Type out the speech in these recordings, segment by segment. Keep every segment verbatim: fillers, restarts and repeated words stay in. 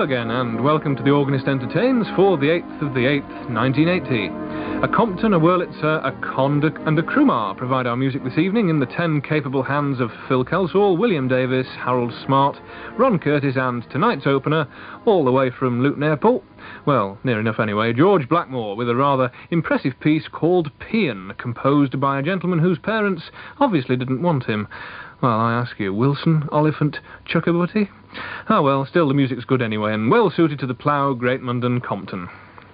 again, and welcome to The Organist Entertains for the eighth of the eighth, nineteen eighty. A Compton, a Wurlitzer, a Conde and a Krumar provide our music this evening in the ten capable hands of Phil Kelsall, William Davis, Harold Smart, Ron Curtis, and tonight's opener, all the way from Luton Airport, well, near enough anyway, George Blackmore, with a rather impressive piece called Paean, composed by a gentleman whose parents obviously didn't want him. Well, I ask you, Wilson, Oliphant, Chuckabutty? Ah, well, still the music's good anyway, and well suited to the Plough, Great Mundon, Compton.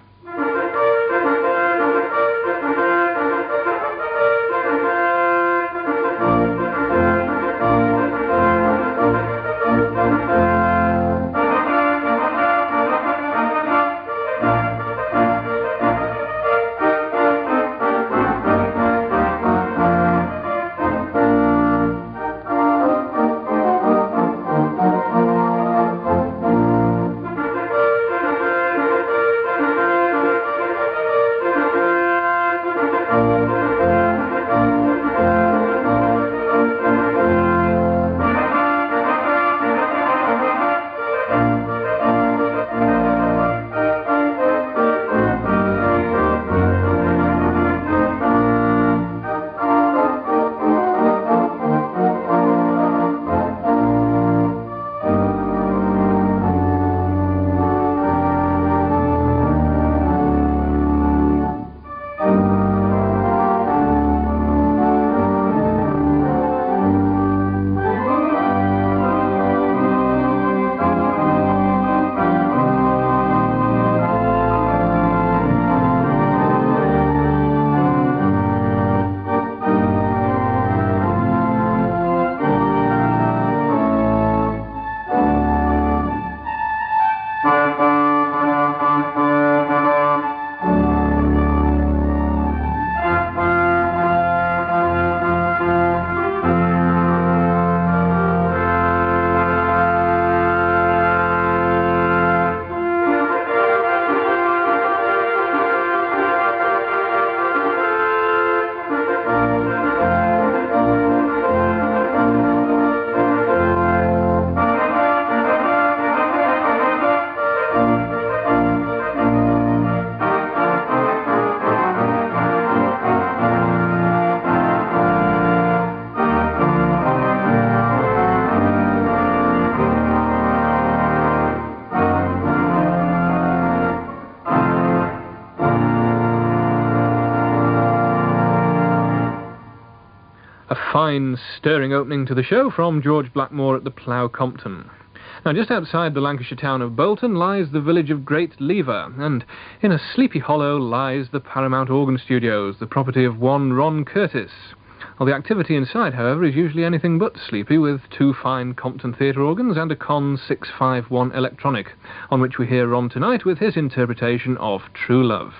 Fine, stirring opening to the show from George Blackmore at the Plough, Compton. Now, just outside the Lancashire town of Bolton lies the village of Great Lever, and in a sleepy hollow lies the Paramount Organ Studios, the property of one Ron Curtis. Well, the activity inside, however, is usually anything but sleepy, with two fine Compton theatre organs and a Conn six five one electronic, on which we hear Ron tonight with his interpretation of True Love.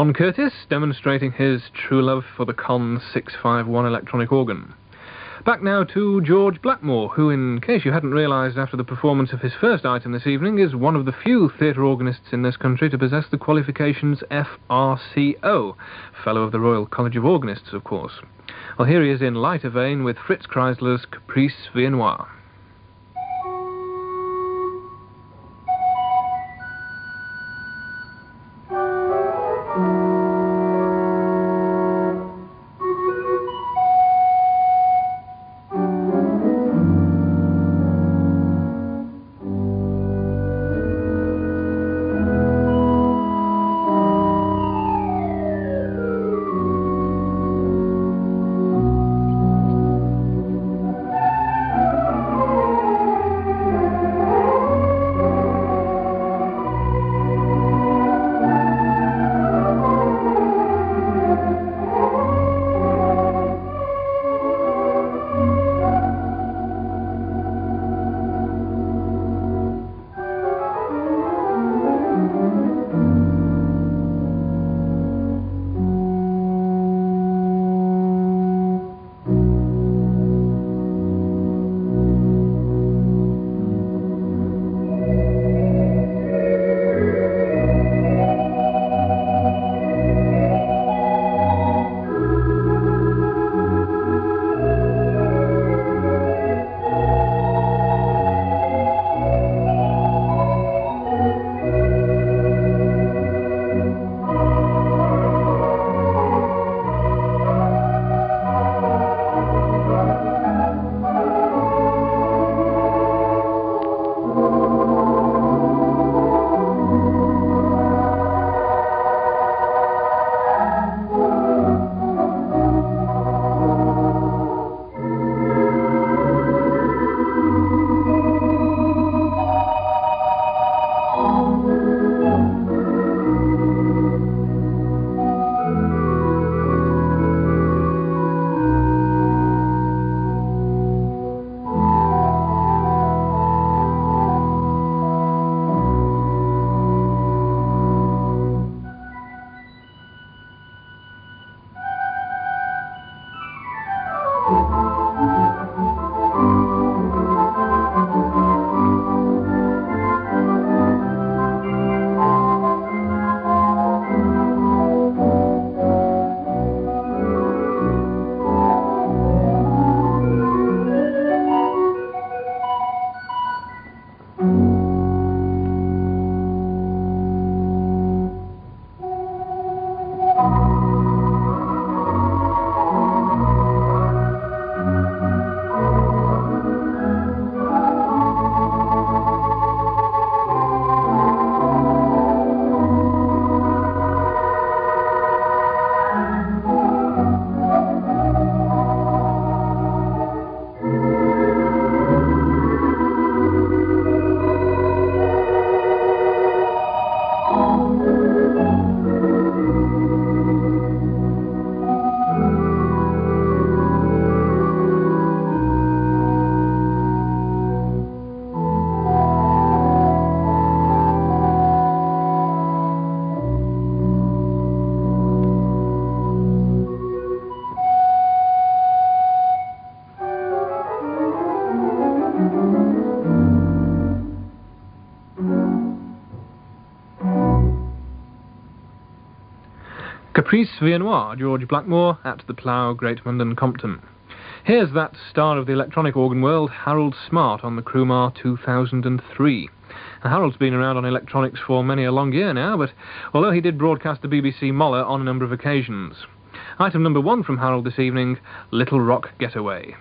John Curtis, demonstrating his true love for the Conn six five one electronic organ. Back now to George Blackmore, who, in case you hadn't realised after the performance of his first item this evening, is one of the few theatre organists in this country to possess the qualifications F R C O, Fellow of the Royal College of Organists, of course. Well, here he is in lighter vein with Fritz Kreisler's Caprice Viennois. Caprice Viennois, George Blackmore, at the Plough, Greatmond and Compton. Here's that star of the electronic organ world, Harold Smart, on the Krumar two thousand three. Now, Harold's been around on electronics for many a long year now, but although he did broadcast the B B C Moller on a number of occasions. Item number one from Harold this evening, Little Rock Getaway.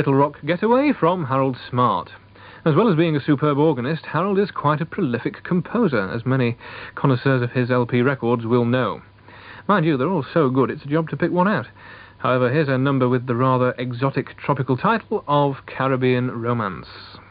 Little Rock Getaway from Harold Smart. As well as being a superb organist, Harold is quite a prolific composer, as many connoisseurs of his L P records will know. Mind you, they're all so good it's a job to pick one out. However, here's a number with the rather exotic tropical title of Caribbean Romance.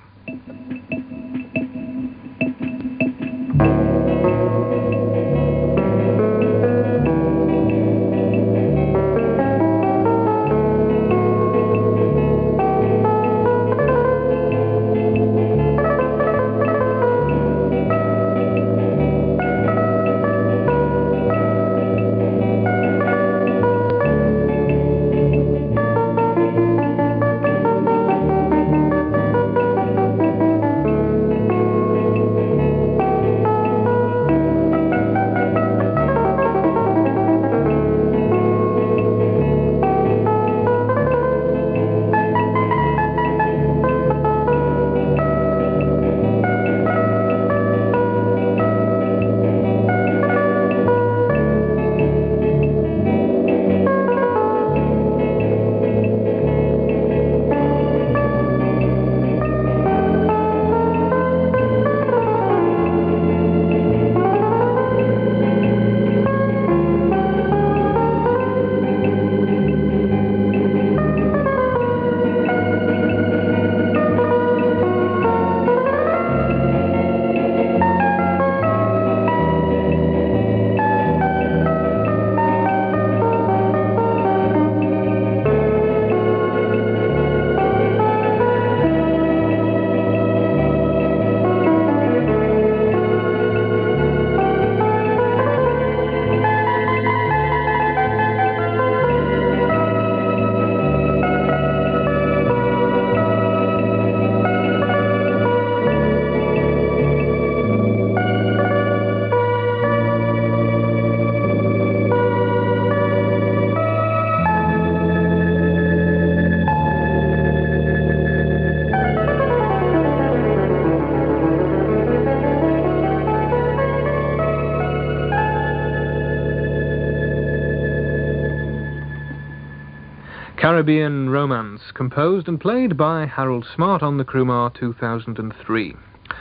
Caribbean Romance, composed and played by Harold Smart on the Crumar two thousand three.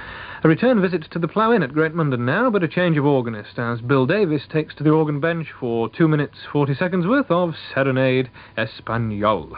A return visit to the Plough Inn at Great Mundon now, but a change of organist, as Bill Davis takes to the organ bench for two minutes forty seconds worth of Serenade Espagnole.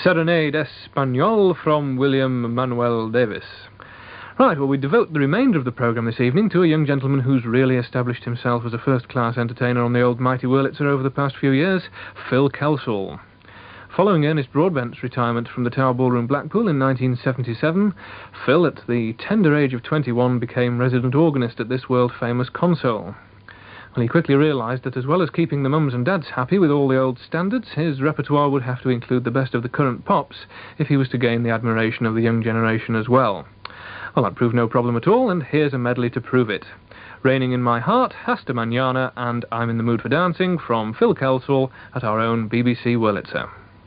Serenade Espagnole from William Manuel Davis. Right, well, we devote the remainder of the programme this evening to a young gentleman who's really established himself as a first-class entertainer on the old mighty Wurlitzer over the past few years, Phil Kelsall. Following Ernest Broadbent's retirement from the Tower Ballroom, Blackpool in nineteen seventy-seven, Phil, at the tender age of twenty-one, became resident organist at this world-famous console. Well, he quickly realised that as well as keeping the mums and dads happy with all the old standards, his repertoire would have to include the best of the current pops if he was to gain the admiration of the young generation as well. Well, that proved no problem at all, and here's a medley to prove it. Raining in My Heart, Hasta Mañana, and I'm in the Mood for Dancing from Phil Kelsall at our own B B C Wurlitzer.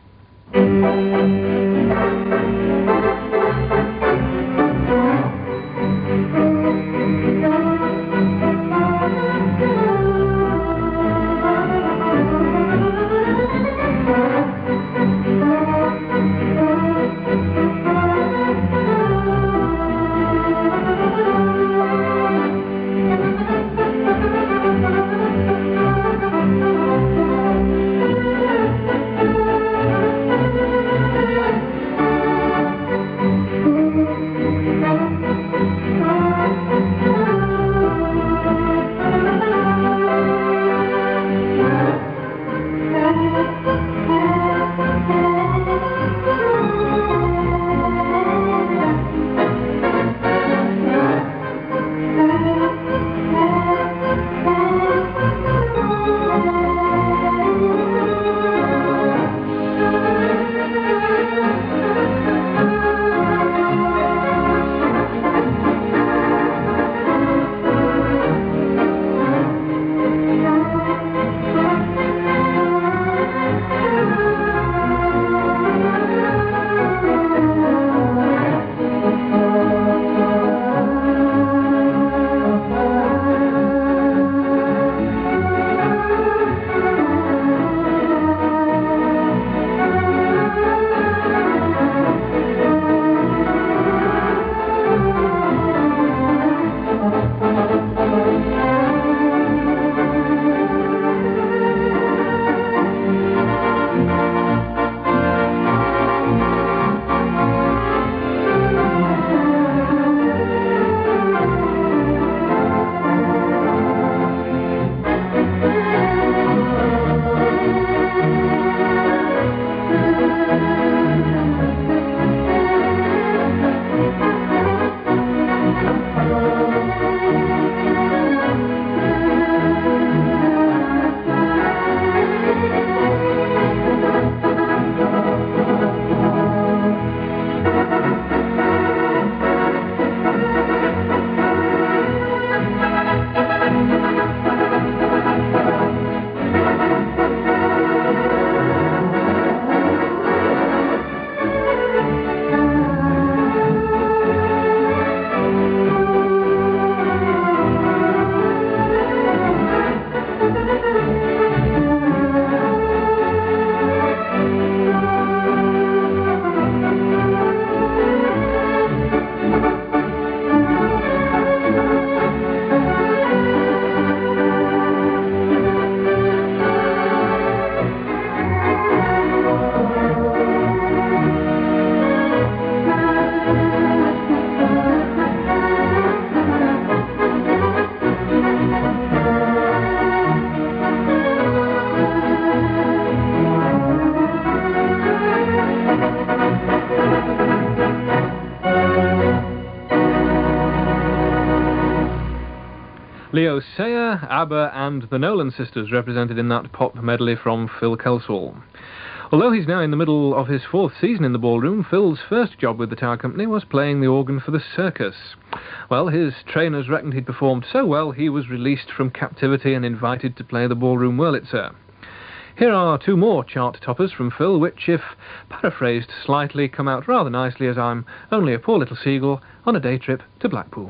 Leo Sayer, ABBA and the Nolan Sisters represented in that pop medley from Phil Kelsall. Although he's now in the middle of his fourth season in the ballroom, Phil's first job with the Tower Company was playing the organ for the circus. Well, his trainers reckoned he'd performed so well he was released from captivity and invited to play the ballroom Wurlitzer. Here are two more chart toppers from Phil, which, if paraphrased slightly, come out rather nicely as I'm only a poor little seagull on a day trip to Blackpool.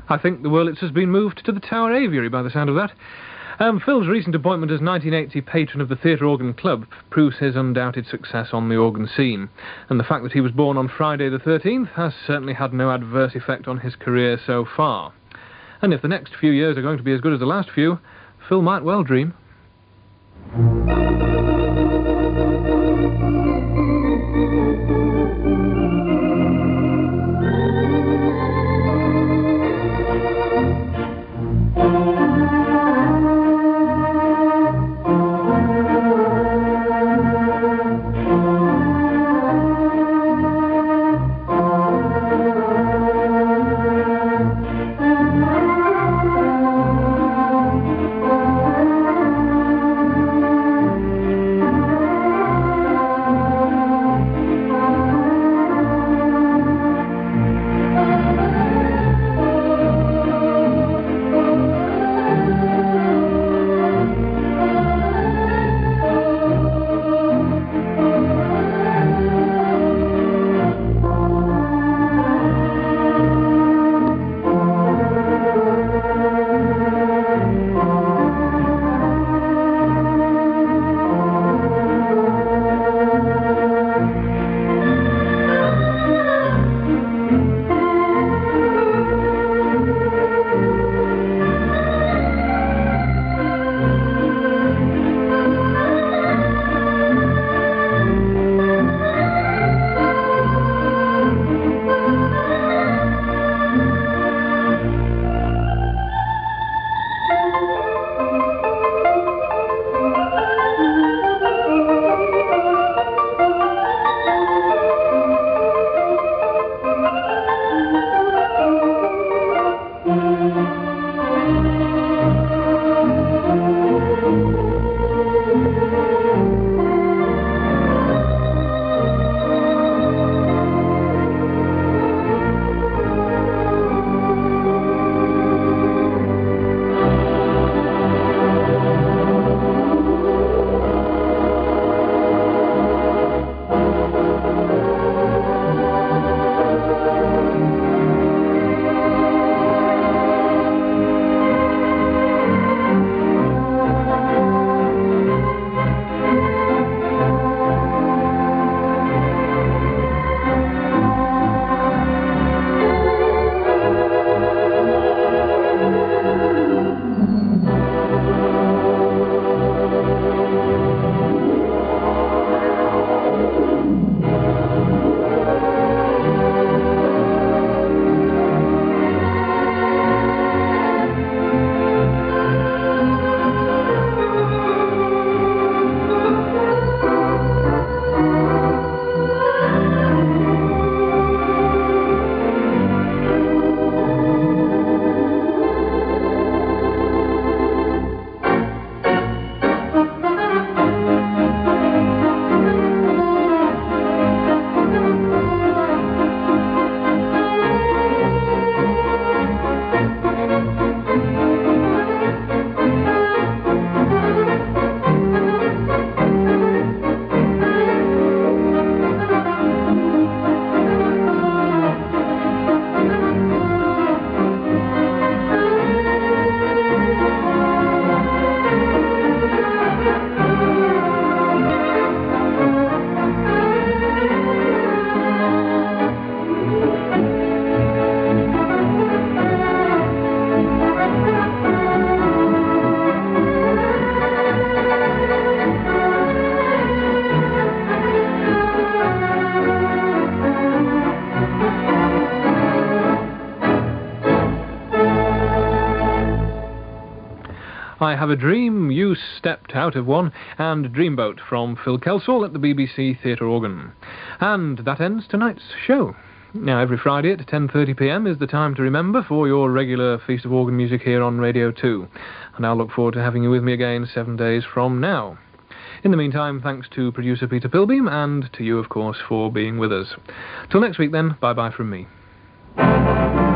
I think the Wurlitzer's been moved to the Tower Aviary by the sound of that. Um, Phil's recent appointment as nineteen eighty patron of the Theatre Organ Club proves his undoubted success on the organ scene, and the fact that he was born on Friday the thirteenth has certainly had no adverse effect on his career so far. And if the next few years are going to be as good as the last few, Phil might well dream. I Have a Dream, You Stepped Out of One, and Dreamboat from Phil Kelsall at the B B C Theatre Organ. And that ends tonight's show. Now, every Friday at ten thirty p m is the time to remember for your regular Feast of Organ music here on Radio two. And I'll look forward to having you with me again seven days from now. In the meantime, thanks to producer Peter Pilbeam, and to you, of course, for being with us. Till next week, then, bye-bye from me.